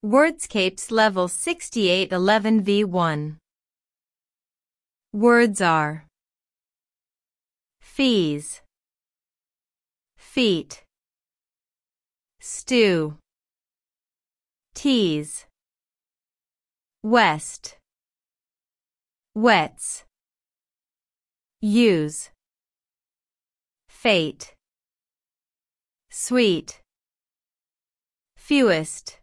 Wordscapes Level 6811 V1. Words are fees, feet, stew, tease, west, wets, use, fate, sweet, fewest,